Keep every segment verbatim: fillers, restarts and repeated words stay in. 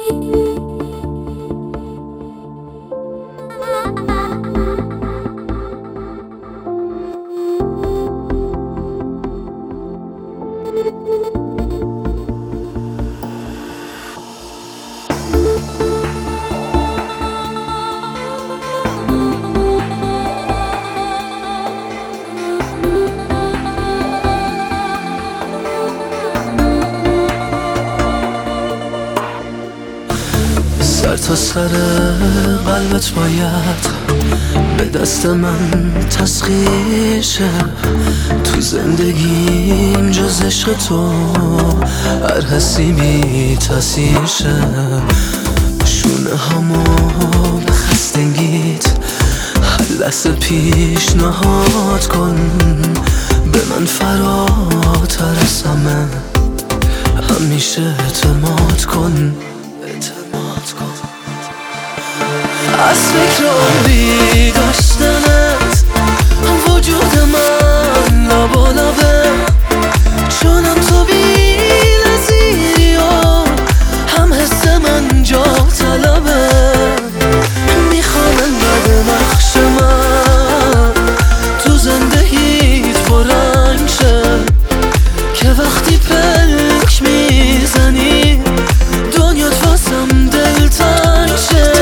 سر تا سر قلبت باید به دست من تسخیر شه. تو زندگیم جز عشق تو هر حسی بی تاثیر شه. شونه همو به خستگیت هر لحظه پیشنهاد کن. به من فراتر از همه همیشه اعتماد کن. از فکر عمری داشتنت وجود من لابا لابه، چونم تو بی نظیری و هم حس من جا طلبه. میخوام انقدر نقش من تو زندگیت پررنگ شه که وقتی پلک میزنی دنیات واسم دلتنگ شه.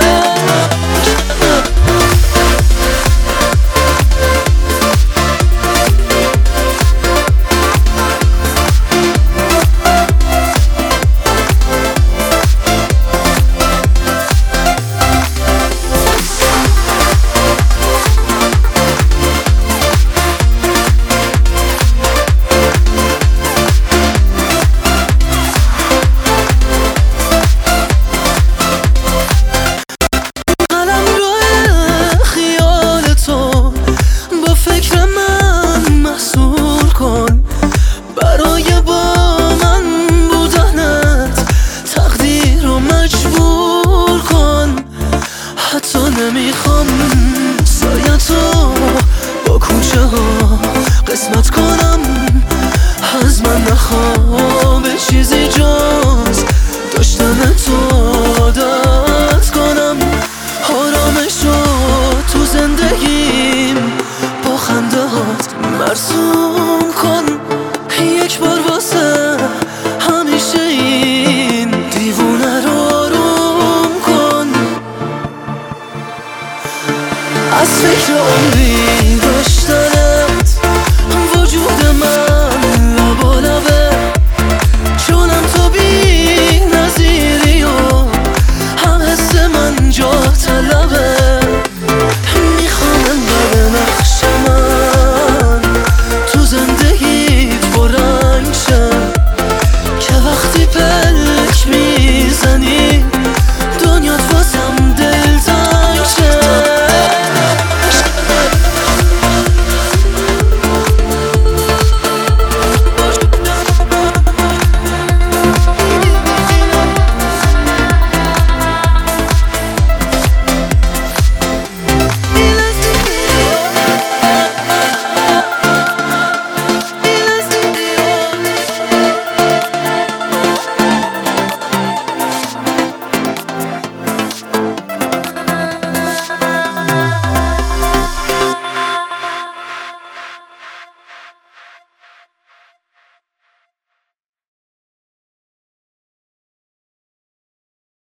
نمیخوام سایه تو با کوچه ها قسمت کنم. از من نخواه به چیزی جز داشتن تو عادت کنم. آرامش رو تو زندگیم با خنده هات مرسوم کن. یک بار واسه همیشه این دیوونه رو آروم کن. از فکر عمری